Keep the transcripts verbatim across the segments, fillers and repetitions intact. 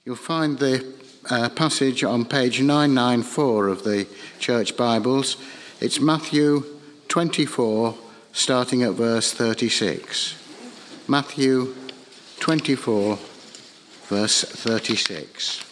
You'll find the uh, passage on page nine ninety-four of the Church Bibles. It's Matthew twenty-four, starting at verse thirty-six. Matthew twenty-four, verse thirty-six.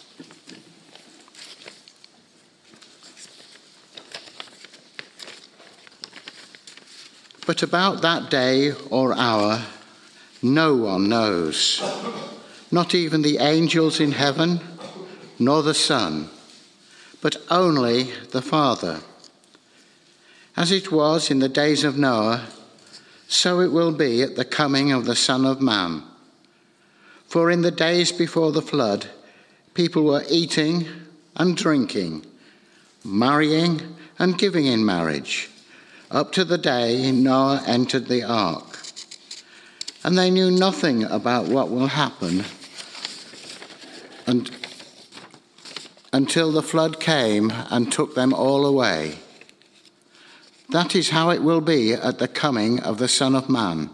But about that day or hour, no one knows, not even the angels in heaven, nor the Son, but only the Father. As it was in the days of Noah, so it will be at the coming of the Son of Man. For in the days before the flood, people were eating and drinking, marrying and giving in marriage, up to the day Noah entered the ark. And they knew nothing about what will happen and, until the flood came and took them all away. That is how it will be at the coming of the Son of Man.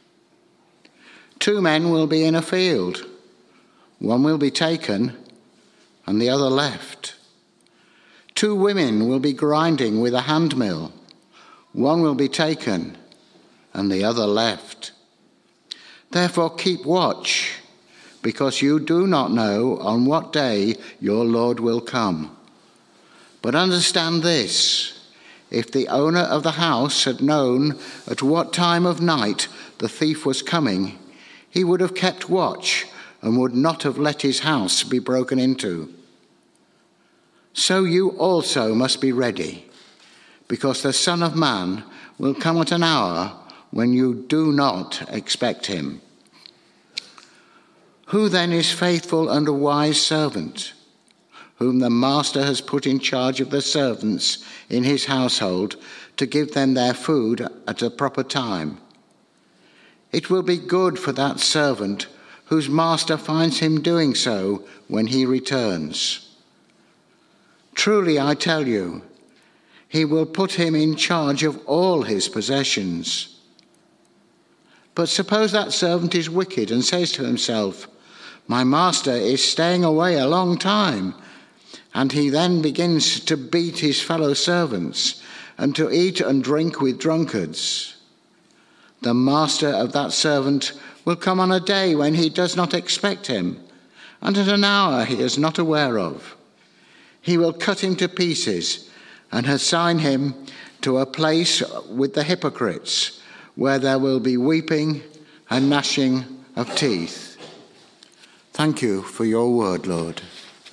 Two men will be in a field. One will be taken and the other left. Two women will be grinding with a handmill. One will be taken and the other left. Therefore keep watch, because you do not know on what day your Lord will come. But understand this, if the owner of the house had known at what time of night the thief was coming, he would have kept watch and would not have let his house be broken into. So you also must be ready, because the Son of Man will come at an hour when you do not expect him. Who then is faithful and a wise servant, whom the master has put in charge of the servants in his household to give them their food at a proper time? It will be good for that servant whose master finds him doing so when he returns. Truly, I tell you, he will put him in charge of all his possessions. But suppose that servant is wicked and says to himself, "My master is staying away a long time," and he then begins to beat his fellow servants and to eat and drink with drunkards. The master of that servant will come on a day when he does not expect him, and at an hour he is not aware of. He will cut him to pieces and assign him to a place with the hypocrites, where there will be weeping and gnashing of teeth. Thank you for your word, Lord.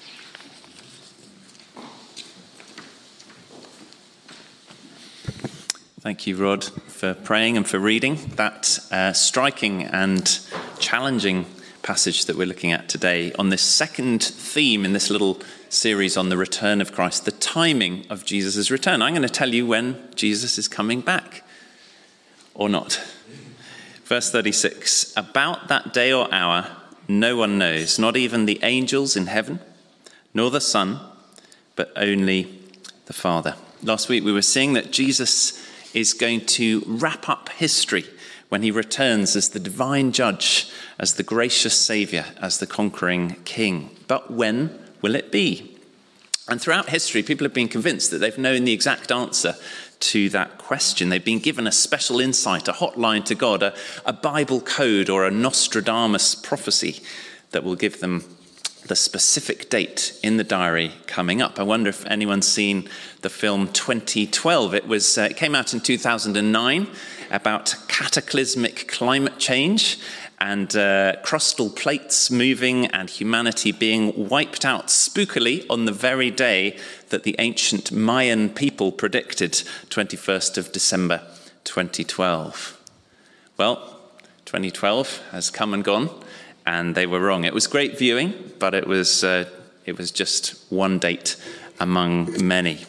Thank you, Rod, for praying and for reading that uh, striking and challenging passage that we're looking at today on this second theme in this little series on the return of Christ, the timing of Jesus' return. I'm going to tell you when Jesus is coming back, or not. Verse thirty-six, about that day or hour, no one knows, not even the angels in heaven, nor the Son, but only the Father. Last week we were seeing that Jesus is going to wrap up history when he returns as the divine judge, as the gracious Saviour, as the conquering King. But when will it be? And throughout history, people have been convinced that they've known the exact answer to that question. They've been given a special insight, a hotline to God, a, a Bible code or a Nostradamus prophecy that will give them the specific date in the diary coming up. I wonder if anyone's seen the film twenty twelve. It was uh, it came out in two thousand nine about cataclysmic climate change and uh, crustal plates moving and humanity being wiped out spookily on the very day that the ancient Mayan people predicted, twenty-first of December twenty twelve. Well, twenty twelve has come and gone, and they were wrong. It was great viewing, but it was uh, it was just one date among many.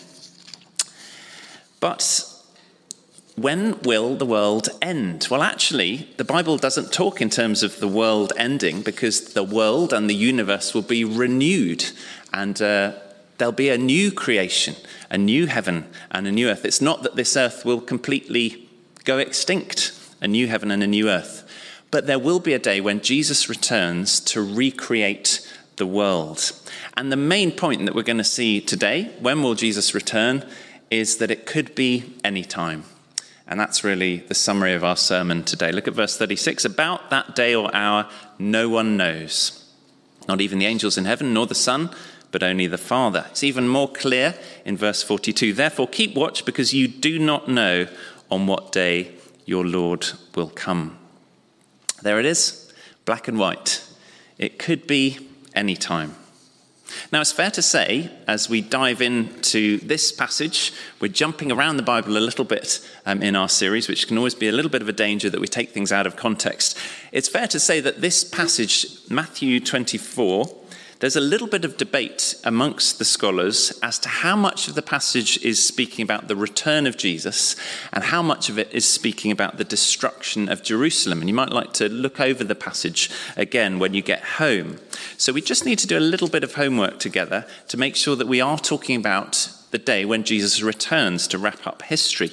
But when will the world end? Well, actually, the Bible doesn't talk in terms of the world ending, because the world and the universe will be renewed, and uh, there'll be a new creation, a new heaven and a new earth. It's not that this earth will completely go extinct, a new heaven and a new earth. But there will be a day when Jesus returns to recreate the world. And the main point that we're going to see today, when will Jesus return, is that it could be any time. And that's really the summary of our sermon today. Look at verse thirty-six. About that day or hour, no one knows, not even the angels in heaven, nor the Son, but only the Father. It's even more clear in verse forty-two. Therefore, keep watch, because you do not know on what day your Lord will come. There it is, black and white. It could be any time. Now, it's fair to say, as we dive into this passage, we're jumping around the Bible a little bit um, in our series, which can always be a little bit of a danger that we take things out of context. It's fair to say that this passage, Matthew twenty-four, there's a little bit of debate amongst the scholars as to how much of the passage is speaking about the return of Jesus and how much of it is speaking about the destruction of Jerusalem. And you might like to look over the passage again when you get home. So we just need to do a little bit of homework together to make sure that we are talking about the day when Jesus returns to wrap up history.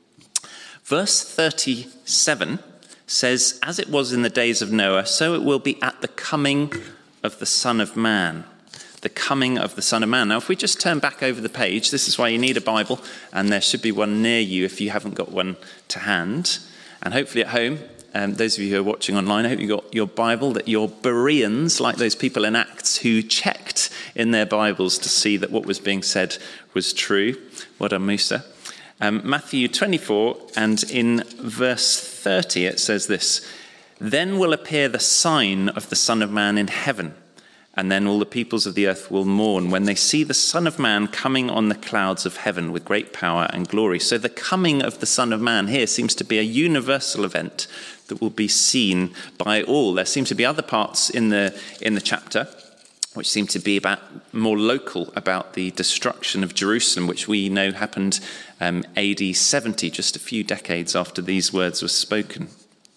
Verse thirty-seven says, as it was in the days of Noah, so it will be at the coming of the Son of Man. The coming of the Son of Man. Now, if we just turn back over the page, this is why you need a Bible, and there should be one near you if you haven't got one to hand. And hopefully at home, um, those of you who are watching online, I hope you got your Bible, that you're Bereans, like those people in Acts who checked in their Bibles to see that what was being said was true. What a Musa. Um, Matthew twenty-four, and in verse thirty, it says this: Then will appear the sign of the Son of Man in heaven, and then all the peoples of the earth will mourn when they see the Son of Man coming on the clouds of heaven with great power and glory. So the coming of the Son of Man here seems to be a universal event that will be seen by all. There seem to be other parts in the in the chapter which seem to be about more local, about the destruction of Jerusalem, which we know happened um, A D seventy, just a few decades after these words were spoken.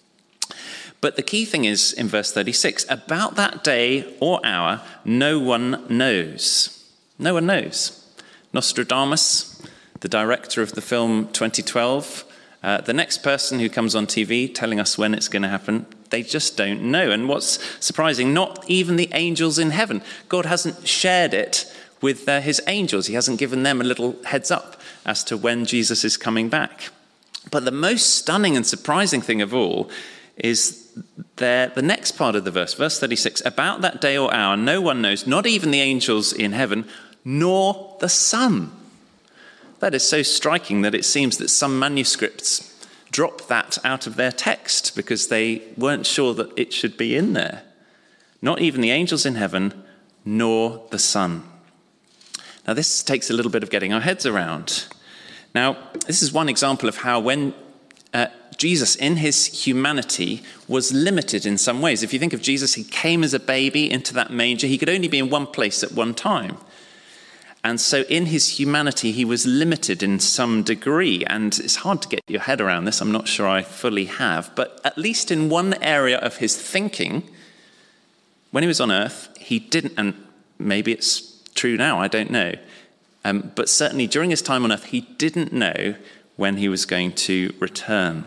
But the key thing is in verse thirty-six, about that day or hour, no one knows. No one knows. Nostradamus, the director of the film twenty twelve, uh, the next person who comes on T V telling us when it's going to happen, they just don't know. And what's surprising, not even the angels in heaven. God hasn't shared it with uh, his angels. He hasn't given them a little heads up as to when Jesus is coming back. But the most stunning and surprising thing of all is there, the next part of the verse, verse thirty-six, about that day or hour, no one knows, not even the angels in heaven, nor the Son. That is so striking that it seems that some manuscripts drop that out of their text because they weren't sure that it should be in there. Not even the angels in heaven, nor the Son. Now, this takes a little bit of getting our heads around. Now, this is one example of how when uh, Jesus, in his humanity, was limited in some ways. If you think of Jesus, he came as a baby into that manger. He could only be in one place at one time. And so in his humanity, he was limited in some degree. And it's hard to get your head around this. I'm not sure I fully have. But at least in one area of his thinking, when he was on earth, he didn't, and maybe it's true now, I don't know. Um, but certainly during his time on earth, he didn't know when he was going to return.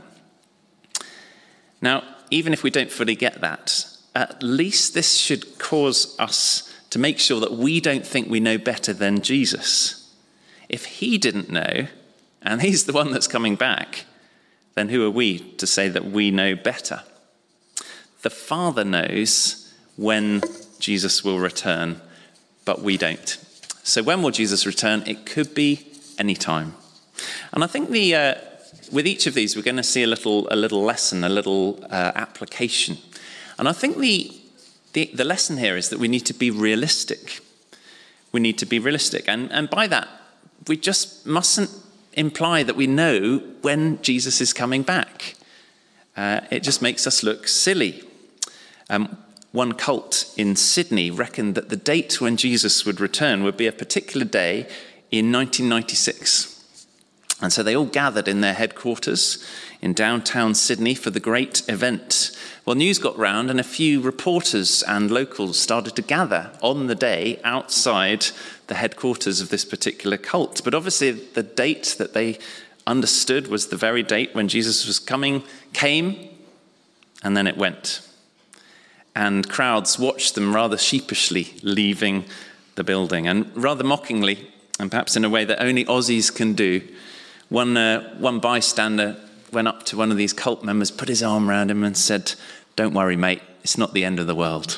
Now, even if we don't fully get that, at least this should cause us to make sure that we don't think we know better than Jesus. If he didn't know, and he's the one that's coming back, then who are we to say that we know better? The Father knows when Jesus will return, but we don't. So when will Jesus return? It could be any time. And I think the uh, with each of these, we're going to see a little a little lesson, a little uh, application. And I think the The, the lesson here is that we need to be realistic. We need to be realistic. And, and by that, we just mustn't imply that we know when Jesus is coming back. Uh, it just makes us look silly. Um, one cult in Sydney reckoned that the date when Jesus would return would be a particular day in nineteen ninety-six. And so they all gathered in their headquarters in downtown Sydney for the great event. Well, news got round and a few reporters and locals started to gather on the day outside the headquarters of this particular cult. But obviously the date that they understood was the very date when Jesus was coming, came, and then it went. and crowds watched them rather sheepishly leaving the building. And rather mockingly, and perhaps in a way that only Aussies can do, one, uh, one bystander went up to one of these cult members, put his arm around him and said, "Don't worry, mate, it's not the end of the world."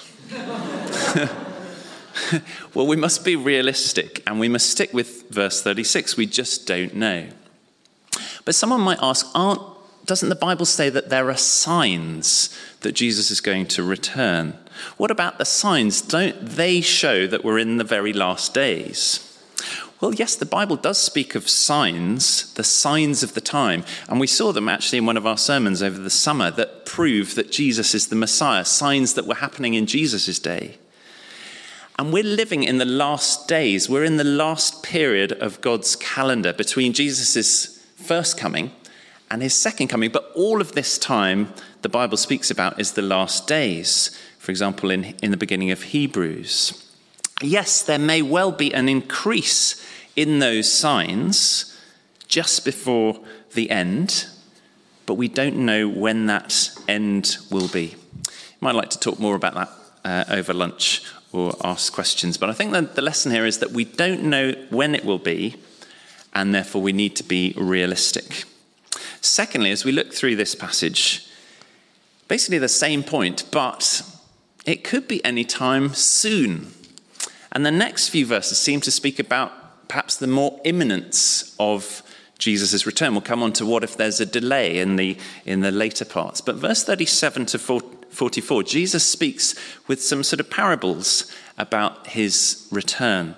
Well, we must be realistic, and we must stick with verse thirty-six. We just don't know. But someone might ask, aren't, doesn't the Bible say that there are signs that Jesus is going to return? What about the signs? Don't they show that we're in the very last days? Well, yes, the Bible does speak of signs, the signs of the time. And we saw them actually in one of our sermons over the summer that prove that Jesus is the Messiah, signs that were happening in Jesus' day. And we're living in the last days. We're in the last period of God's calendar between Jesus' first coming and his second coming. But all of this time the Bible speaks about is the last days. For example, in, in the beginning of Hebrews. Yes, there may well be an increase in those signs just before the end, but we don't know when that end will be. You might like to talk more about that uh, over lunch or ask questions, but I think that the lesson here is that we don't know when it will be, and therefore we need to be realistic. Secondly, as we look through this passage, basically the same point, but it could be any time soon. And the next few verses seem to speak about perhaps the more imminence of Jesus' return. We'll come on to what if there's a delay in the in the later parts. But verse thirty-seven to forty-four, Jesus speaks with some sort of parables about his return.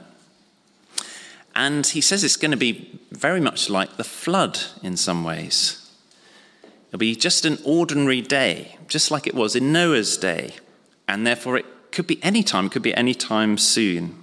And he says it's going to be very much like the flood in some ways. It'll be just an ordinary day, just like it was in Noah's day. And therefore it could be any time, could be any time soon.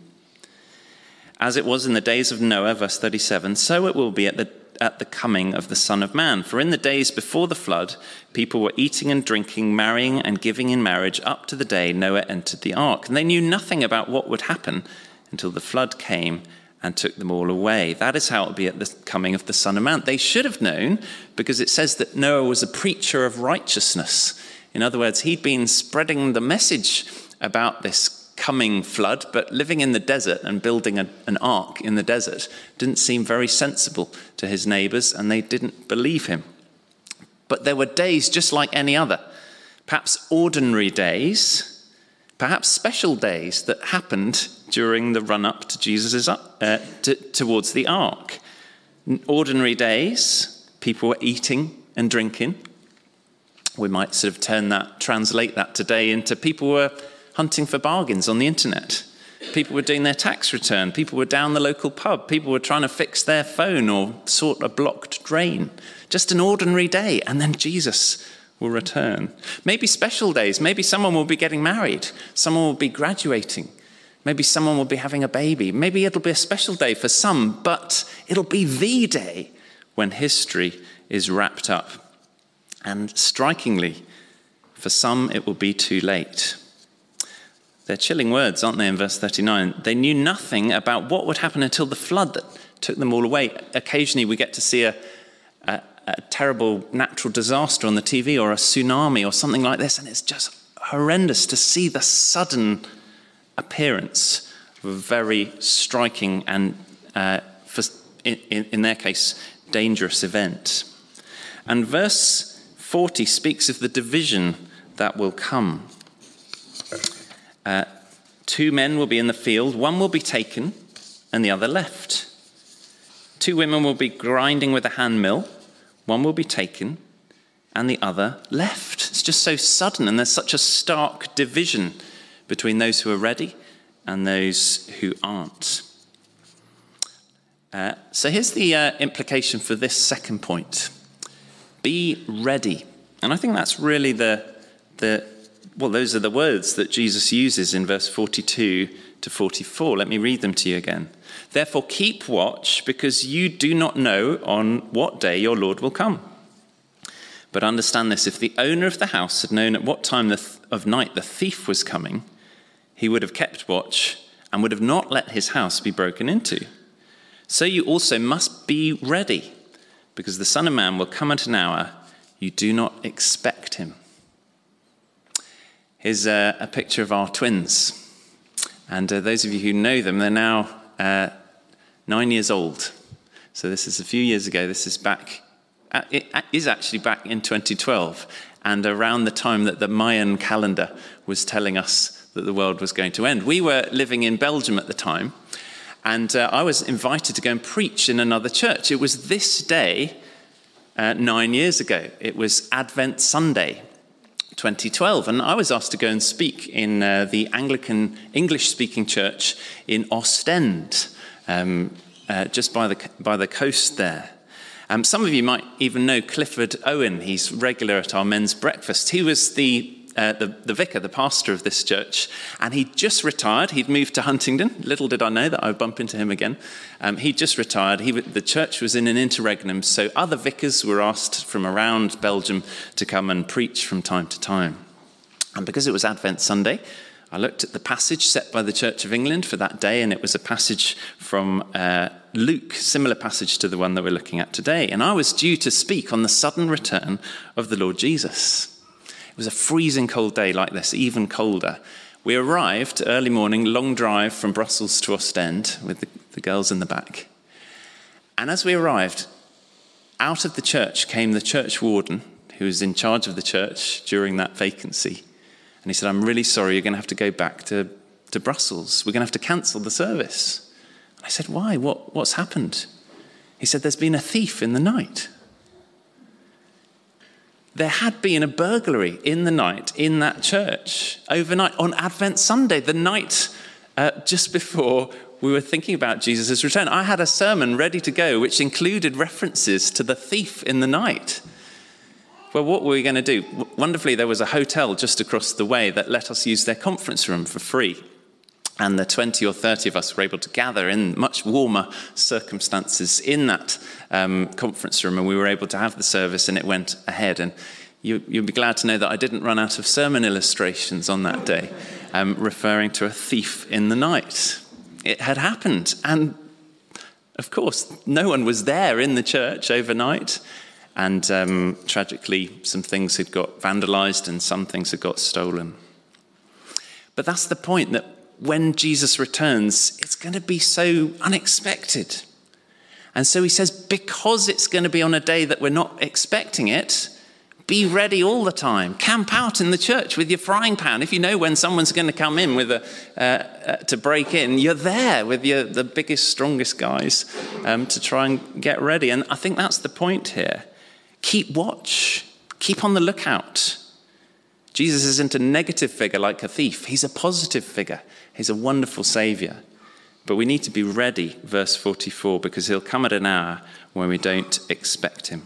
As it was in the days of Noah, verse thirty-seven, so it will be at the at the coming of the Son of Man. For in the days before the flood, people were eating and drinking, marrying and giving in marriage up to the day Noah entered the ark. And they knew nothing about what would happen until the flood came and took them all away. That is how it will be at the coming of the Son of Man. They should have known, because it says that Noah was a preacher of righteousness. In other words, he'd been spreading the message about this coming flood, but living in the desert and building a, an ark in the desert didn't seem very sensible to his neighbors, and they didn't believe him. But there were days just like any other, perhaps ordinary days, perhaps special days that happened during the run-up to Jesus' uh, to, towards the ark. Ordinary days, people were eating and drinking. We might sort of turn that, translate that today into people were hunting for bargains on the internet. People were doing their tax return. People were down the local pub. People were trying to fix their phone or sort a blocked drain. Just an ordinary day, and then Jesus will return. Maybe special days. Maybe someone will be getting married. Someone will be graduating. Maybe someone will be having a baby. Maybe it'll be a special day for some, but it'll be the day when history is wrapped up. And strikingly, for some, it will be too late. They're chilling words, aren't they, in verse thirty-nine? They knew nothing about what would happen until the flood that took them all away. Occasionally we get to see a, a, a terrible natural disaster on the T V, or a tsunami or something like this, and it's just horrendous to see the sudden appearance of a very striking and, uh, for, in, in their case, dangerous event. And verse forty speaks of the division that will come. Uh, two men will be in the field, one will be taken and the other left. Two women will be grinding with a hand mill, one will be taken and the other left. It's just so sudden, and there's such a stark division between those who are ready and those who aren't. Uh, so here's the uh, implication for this second point. Be ready. And I think that's really the the Well, those are the words that Jesus uses in verse forty-two to forty-four. Let me read them to you again. Therefore, keep watch, because you do not know on what day your Lord will come. But understand this, if the owner of the house had known at what time of night the thief was coming, he would have kept watch and would have not let his house be broken into. So you also must be ready, because the Son of Man will come at an hour you do not expect him. is uh, a picture of our twins. And uh, those of you who know them, they're now uh, nine years old. So this is a few years ago. This is back, uh, it is actually back in twenty twelve, and around the time that the Mayan calendar was telling us that the world was going to end. We were living in Belgium at the time, and uh, I was invited to go and preach in another church. It was this day uh, nine years ago. It was Advent Sunday, twenty twelve, and I was asked to go and speak in uh, the Anglican English-speaking church in Ostend, um, uh, just by the by the coast there. Um, some of you might even know Clifford Owen. He's regular at our men's breakfast. He was the Uh, the, the vicar, the pastor of this church, and he'd just retired. He'd moved to Huntingdon. Little did I know that I would bump into him again. Um, he'd just retired. He, the church was in an interregnum, so other vicars were asked from around Belgium to come and preach from time to time. And because it was Advent Sunday, I looked at the passage set by the Church of England for that day, and it was a passage from uh, Luke, similar passage to the one that we're looking at today. And I was due to speak on the sudden return of the Lord Jesus. It was a freezing cold day like this, even colder. We arrived early morning, long drive from Brussels to Ostend with the, the girls in the back. And as we arrived, out of the church came the church warden, who was in charge of the church during that vacancy. And he said, "I'm really sorry, you're going to have to go back to, to Brussels. We're going to have to cancel the service." And I said, "Why? What, what's happened?" He said, "There's been a thief in the night." There had been a burglary in the night in that church, overnight, on Advent Sunday, the night uh, just before we were thinking about Jesus' return. I had a sermon ready to go, which included references to the thief in the night. Well, what were we going to do? W- wonderfully, there was a hotel just across the way that let us use their conference room for free. And the twenty or thirty of us were able to gather in much warmer circumstances in that um, conference room, and we were able to have the service, and it went ahead. And you, you'll be glad to know that I didn't run out of sermon illustrations on that day, um, referring to a thief in the night. It had happened, and of course, no one was there in the church overnight, and um, tragically, some things had got vandalized and some things had got stolen. But that's the point, that when Jesus returns, it's going to be so unexpected. And so he says, because it's going to be on a day that we're not expecting it, be ready all the time. Camp out in the church with your frying pan. If you know when someone's going to come in with a uh, uh, to break in, you're there with your the biggest, strongest guys um, to try and get ready. And I think that's the point here. Keep watch. Keep on the lookout. Jesus isn't a negative figure like a thief. He's a positive figure. He's a wonderful saviour. But we need to be ready, verse forty-four, because he'll come at an hour when we don't expect him.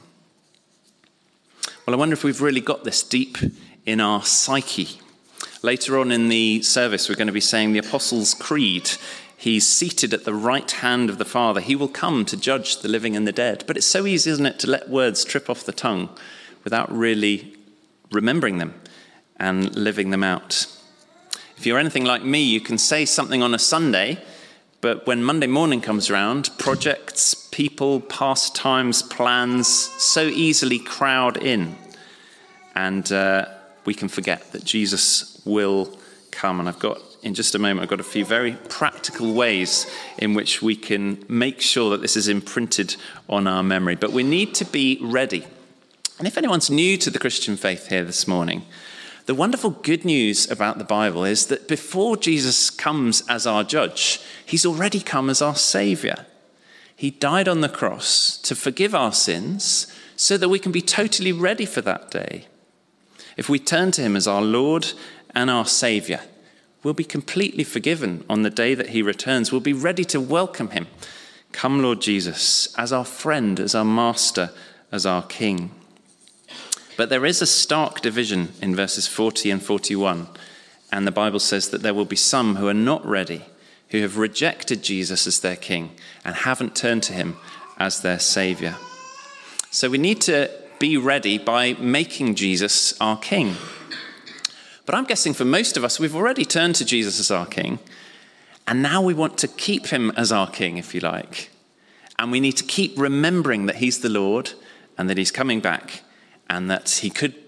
Well, I wonder if we've really got this deep in our psyche. Later on in the service, we're going to be saying the Apostles' Creed. He's seated at the right hand of the Father. He will come to judge the living and the dead. But it's so easy, isn't it, to let words trip off the tongue without really remembering them and living them out. If you're anything like me, you can say something on a Sunday, but when Monday morning comes around, projects, people, pastimes, plans so easily crowd in. And uh, we can forget that Jesus will come. And I've got, in just a moment, I've got a few very practical ways in which we can make sure that this is imprinted on our memory. But we need to be ready. And if anyone's new to the Christian faith here this morning, the wonderful good news about the Bible is that before Jesus comes as our judge, he's already come as our saviour. He died on the cross to forgive our sins so that we can be totally ready for that day. If we turn to him as our Lord and our saviour, we'll be completely forgiven on the day that he returns. We'll be ready to welcome him. Come, Lord Jesus, as our friend, as our master, as our king. But there is a stark division in verses forty and forty-one, and the Bible says that there will be some who are not ready, who have rejected Jesus as their king and haven't turned to him as their saviour. So we need to be ready by making Jesus our king. But I'm guessing for most of us, we've already turned to Jesus as our king, and now we want to keep him as our king, if you like. And we need to keep remembering that he's the Lord and that he's coming back, and that he could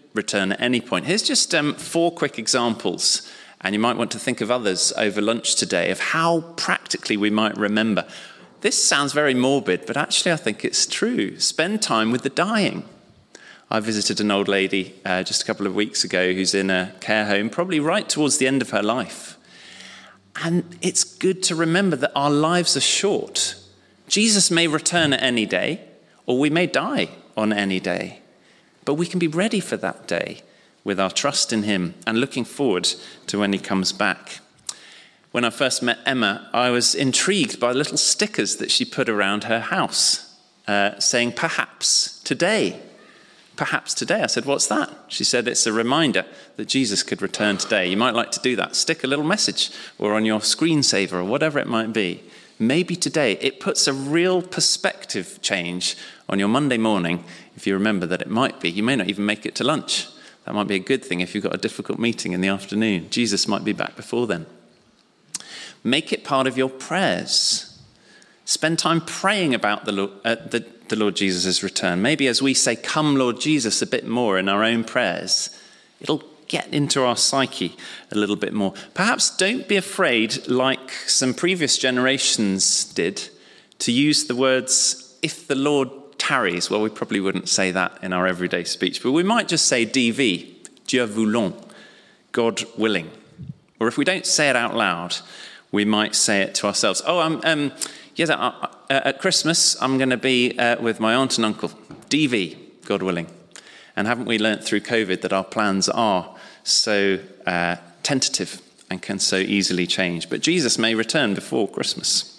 return at any point. Here's just um, four quick examples, and you might want to think of others over lunch today, of how practically we might remember. This sounds very morbid, but actually I think it's true. Spend time with the dying. I visited an old lady uh, just a couple of weeks ago who's in a care home, probably right towards the end of her life. And it's good to remember that our lives are short. Jesus may return at any day, or we may die on any day. But we can be ready for that day with our trust in him and looking forward to when he comes back. When I first met Emma, I was intrigued by little stickers that she put around her house, uh, saying, perhaps today. Perhaps today. I said, what's that? She said, it's a reminder that Jesus could return today. You might like to do that. Stick a little message or on your screensaver or whatever it might be. Maybe today. It puts a real perspective change on your Monday morning if you remember that it might be. You may not even make it to lunch. That might be a good thing if you've got a difficult meeting in the afternoon. Jesus might be back before then. Make it part of your prayers. Spend time praying about the Lord, uh, the, the Lord Jesus' return. Maybe as we say, come Lord Jesus, a bit more in our own prayers, it'll get into our psyche a little bit more. Perhaps don't be afraid, like some previous generations did, to use the words, if the Lord tarries. Well, we probably wouldn't say that in our everyday speech, but we might just say D V, Dieu voulant, God willing. Or if we don't say it out loud, we might say it to ourselves. Oh, I'm, um, yes, uh, uh, at Christmas, I'm going to be uh, with my aunt and uncle. D V, God willing. And haven't we learnt through COVID that our plans are so uh, tentative and can so easily change? But Jesus may return before Christmas.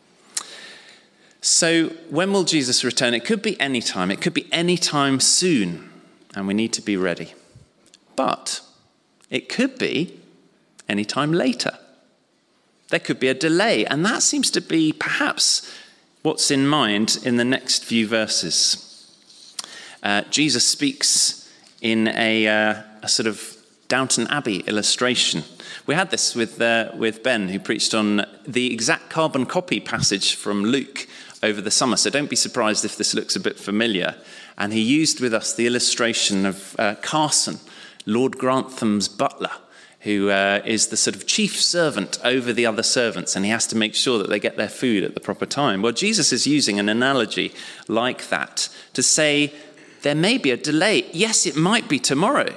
So when will Jesus return? It could be any time. It could be any time soon, and we need to be ready. But it could be any time later. There could be a delay, and that seems to be perhaps what's in mind in the next few verses. Uh, Jesus speaks in a, uh, a sort of Downton Abbey illustration. We had this with uh, with Ben, who preached on the exact carbon copy passage from Luke over the summer, so don't be surprised if this looks a bit familiar. And he used with us the illustration of uh, Carson, Lord Grantham's butler, who uh, is the sort of chief servant over the other servants, and he has to make sure that they get their food at the proper time. Well, Jesus is using an analogy like that to say there may be a delay. Yes, it might be tomorrow,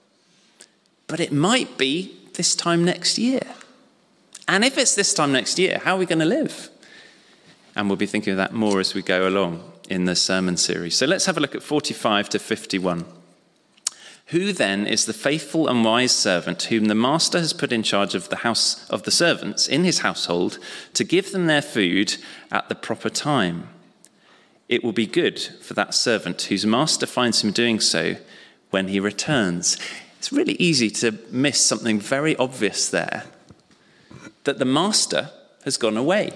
but it might be this time next year. And if it's this time next year, how are we going to live? And we'll be thinking of that more as we go along in the sermon series. So let's have a look at forty-five to fifty-one. Who then is the faithful and wise servant whom the master has put in charge of the house of the servants in his household to give them their food at the proper time? It will be good for that servant whose master finds him doing so when he returns. It's really easy to miss something very obvious there, that the master has gone away.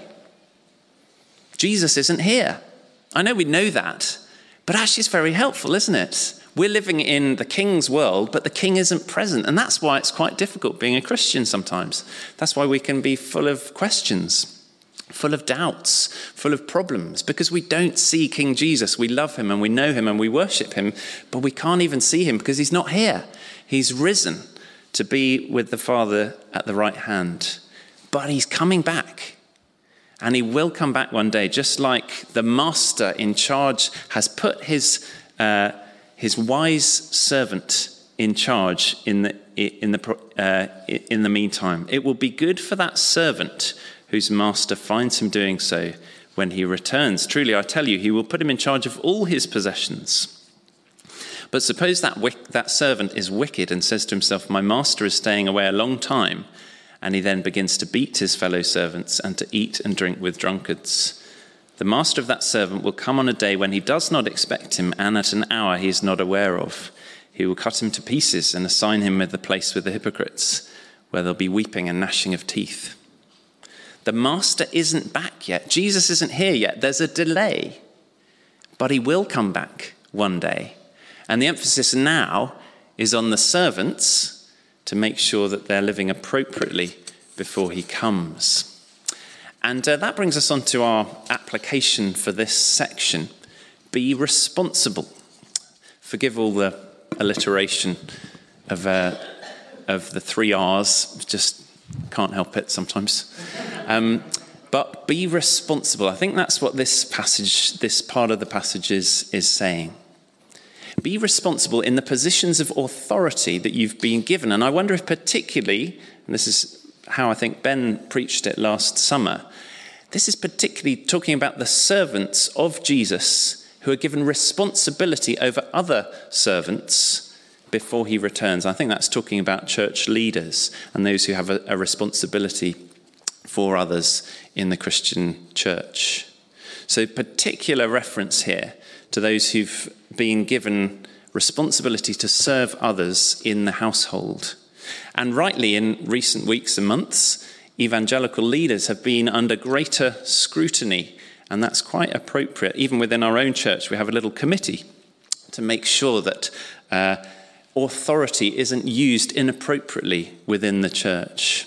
Jesus isn't here. I know we know that, but actually it's very helpful, isn't it? We're living in the king's world, but the king isn't present. And that's why it's quite difficult being a Christian sometimes. That's why we can be full of questions, full of doubts, full of problems, because we don't see King Jesus. We love him and we know him and we worship him, but we can't even see him because he's not here. He's risen to be with the Father at the right hand, but he's coming back. And he will come back one day, just like the master in charge has put his uh, his wise servant in charge in the in the uh, in the meantime. It will be good for that servant whose master finds him doing so when he returns. Truly, I tell you, he will put him in charge of all his possessions. But suppose that wick, that servant is wicked and says to himself, "My master is staying away a long time." And he then begins to beat his fellow servants and to eat and drink with drunkards. The master of that servant will come on a day when he does not expect him, and at an hour he is not aware of. He will cut him to pieces and assign him with the place with the hypocrites, where there'll be weeping and gnashing of teeth. The master isn't back yet. Jesus isn't here yet. There's a delay. But he will come back one day. And the emphasis now is on the servants to make sure that they're living appropriately before he comes. And uh, that brings us on to our application for this section. Be responsible. Forgive all the alliteration of uh, of the three R's. Just can't help it sometimes. Um, but be responsible. I think that's what this passage, this part of the passage is, is saying. Be responsible in the positions of authority that you've been given. And I wonder if particularly, and this is how I think Ben preached it last summer, this is particularly talking about the servants of Jesus who are given responsibility over other servants before he returns. I think that's talking about church leaders and those who have a, a responsibility for others in the Christian church. So particular reference here to those who've been given responsibility to serve others in the household. And rightly, in recent weeks and months, evangelical leaders have been under greater scrutiny, and that's quite appropriate. Even within our own church, we have a little committee to make sure that uh, authority isn't used inappropriately within the church.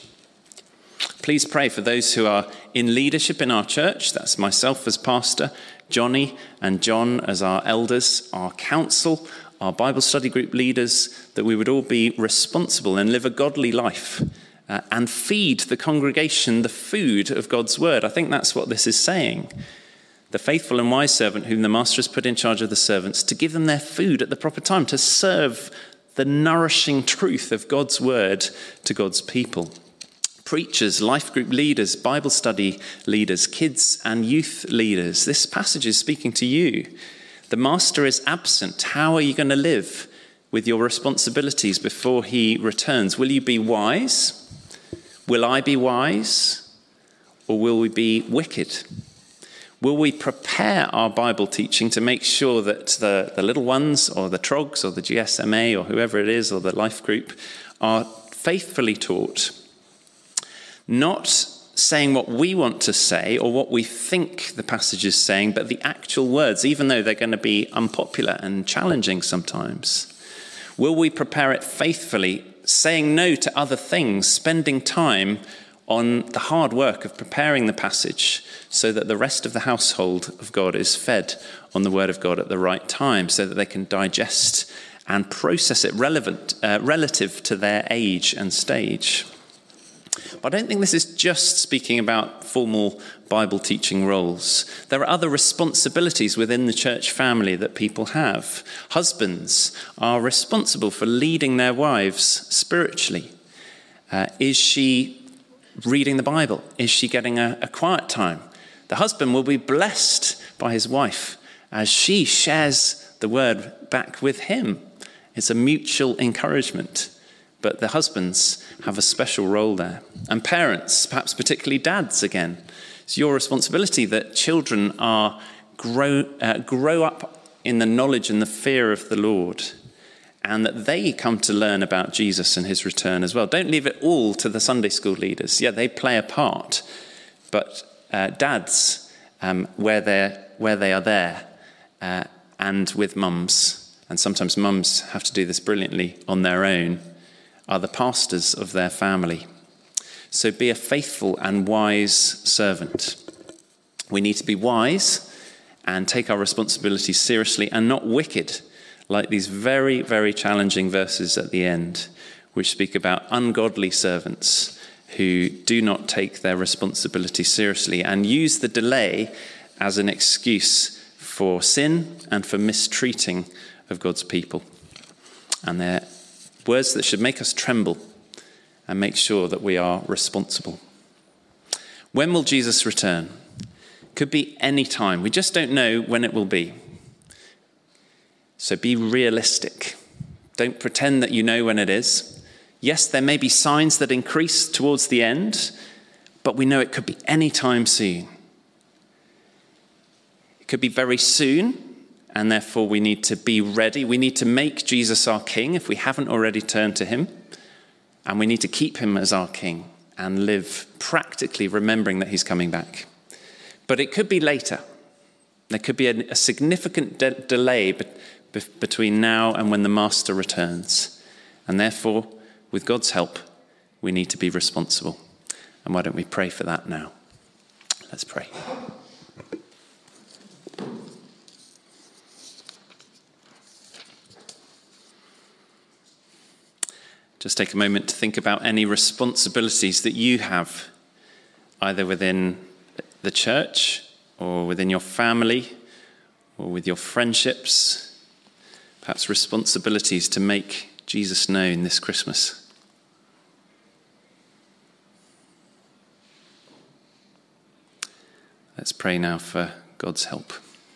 Please pray for those who are in leadership in our church. That's myself as pastor, Johnny and John as our elders, our council, our Bible study group leaders, that we would all be responsible and live a godly life uh, and feed the congregation the food of God's word. I think that's what this is saying. The faithful and wise servant whom the master has put in charge of the servants, to give them their food at the proper time, to serve the nourishing truth of God's word to God's people. Preachers, life group leaders, Bible study leaders, kids and youth leaders. This passage is speaking to you. The master is absent. How are you going to live with your responsibilities before he returns? Will you be wise? Will I be wise? Or will we be wicked? Will we prepare our Bible teaching to make sure that the, the little ones or the trogs or the G S M A or whoever it is or the life group are faithfully taught? Not saying what we want to say or what we think the passage is saying, but the actual words, even though they're going to be unpopular and challenging sometimes. Will we prepare it faithfully, saying no to other things, spending time on the hard work of preparing the passage so that the rest of the household of God is fed on the word of God at the right time, so that they can digest and process it relevant, uh, relative to their age and stage? But I don't think this is just speaking about formal Bible teaching roles. There are other responsibilities within the church family that people have. Husbands are responsible for leading their wives spiritually. Uh, is she reading the Bible? Is she getting a, a quiet time? The husband will be blessed by his wife as she shares the word back with him. It's a mutual encouragement. But the husbands have a special role there. And parents, perhaps particularly dads again, it's your responsibility that children are grow, uh, grow up in the knowledge and the fear of the Lord, and that they come to learn about Jesus and his return as well. Don't leave it all to the Sunday school leaders. Yeah, they play a part, but uh, dads, um, where, they're, where they are there, uh, and with mums, and sometimes mums have to do this brilliantly on their own, are the pastors of their family. So be a faithful and wise servant. We need to be wise and take our responsibilities seriously and not wicked, like these very, very challenging verses at the end, which speak about ungodly servants who do not take their responsibility seriously and use the delay as an excuse for sin and for mistreating of God's people. And they're words that should make us tremble and make sure that we are responsible. When will Jesus return? Could be any time. We just don't know when it will be. So be realistic. Don't pretend that you know when it is. Yes, there may be signs that increase towards the end, but we know it could be any time soon. It could be very soon, and therefore we need to be ready. We need to make Jesus our King if we haven't already turned to him. And we need to keep him as our King and live practically remembering that he's coming back. But it could be later. There could be a, a significant de- delay be- be- between now and when the Master returns. And therefore, with God's help, we need to be responsible. And why don't we pray for that now? Let's pray. just take a moment to think about any responsibilities that you have, either within the church or within your family or with your friendships, perhaps responsibilities to make Jesus known this Christmas. Let's pray now for God's help.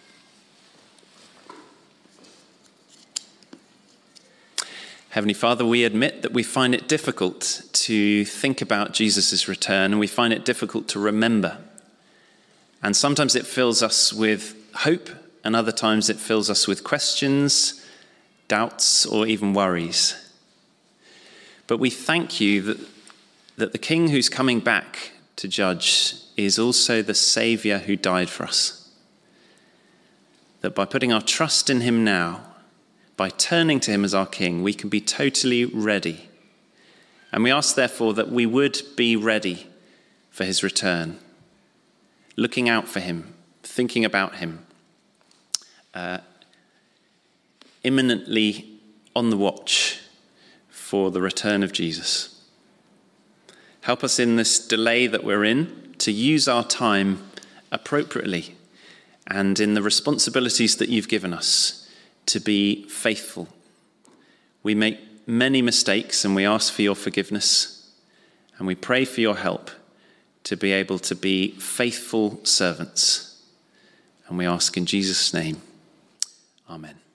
Heavenly Father, we admit that we find it difficult to think about Jesus' return, and we find it difficult to remember. And sometimes it fills us with hope, and other times it fills us with questions, doubts, or even worries. But we thank you that, that the King who's coming back to judge is also the Saviour who died for us. That by putting our trust in him now, by turning to him as our King, we can be totally ready. And we ask, therefore, that we would be ready for his return, looking out for him, thinking about him, uh, imminently on the watch for the return of Jesus. Help us in this delay that we're in to use our time appropriately, and in the responsibilities that you've given us to be faithful. We make many mistakes and we ask for your forgiveness, and we pray for your help to be able to be faithful servants. And we ask in Jesus' name, amen.